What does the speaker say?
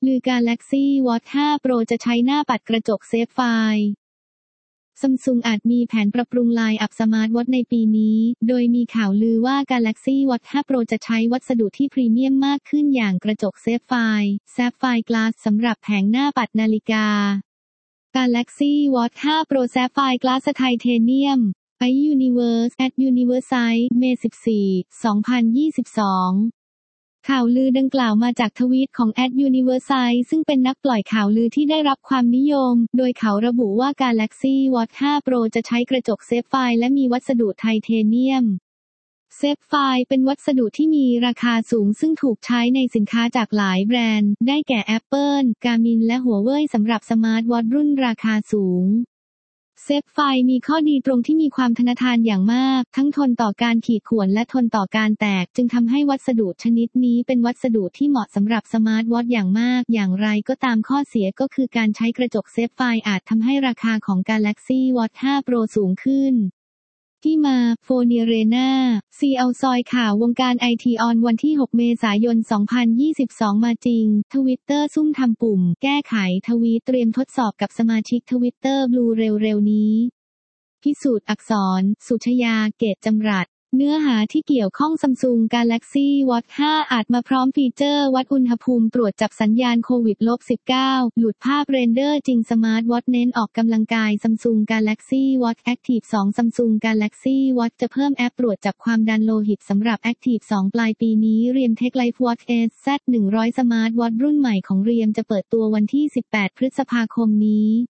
ลือ Galaxy Watch 5 Pro จะใช้หน้าปัดกระจกเซฟไฟล์ Samsung อาจมีแผนปรับปรุงไลน์อัพสมาร์ทวอทช์ในปีนี้ โดยมีข่าวลือว่า Galaxy Watch 5 Pro จะใช้วัสดุที่พรีเมียมมากขึ้นอย่างกระจกเซฟไฟล์ Sapphire Glass สำหรับแผงหน้าปัดนาฬิกา Galaxy Watch 5 Pro Sapphire Glass Titanium iUniverse at Universite เมษ14 2022 ข่าวลือดังกล่าวมาจากทวีตของ @Universite ซึ่งเป็นนักปล่อยข่าวลือที่ได้รับความนิยม โดยเขาระบุว่า Galaxy Watch 5 Pro จะใช้กระจกเซฟไฟล์และมีวัสดุไทเทเนียม เซฟไฟล์เป็นวัสดุที่มีราคาสูงซึ่งถูกใช้ในสินค้าจากหลายแบรนด์ ได้แก่ Apple, Garmin และ Huawei สำหรับสมาร์ทวอทช์รุ่นราคาสูงเซฟไฟล์มีข้อดีตรงที่มีความทนทานอย่างมากทั้งทนต่อการขีดข่วนและทนต่อการแตกจึงทำให้วัสดุชนิดนี้เป็นวัสดุที่เหมาะสำหรับสมาร์ทวอทช์อย่างมากอย่างไรก็ตามข้อเสียก็คือการใช้กระจกเซฟไฟล์อาจทำให้ราคาของ Galaxy Watch 5 Pro สูงขึ้นที่มาโฟเนียเรนาซีเอาซอยข่าววงการไอทีออนวันที่ 6 เมษายน 2022 มาจริง Twitter ซุ่มทำปุ่มแก้ไขทวีตเตรียมทดสอบกับสมาชิก Twitter Blue เร็วๆนี้พิสูจน์อักษรสุชยาเกตจำรัดเนื้อหาที่เกี่ยวข้อง Samsung Galaxy Watch 5 อาจมาพร้อมฟีเจอร์วัดอุณหภูมิตรวจจับสัญญาณโควิด -19 หลุดภาพเรนเดอร์จริงสมาร์ทวอทช์เน้นออกกำลังกาย Samsung Galaxy Watch Active 2 Samsung Galaxy Watch จะเพิ่มแอปตรวจจับความดันโลหิตสำหรับ Active 2 ปลายปีนี้เรียม Tech Life Watch SZ100 สมาร์ทวอทช์รุ่นใหม่ของเรียมจะเปิดตัววันที่ 18 พฤษภาคมนี้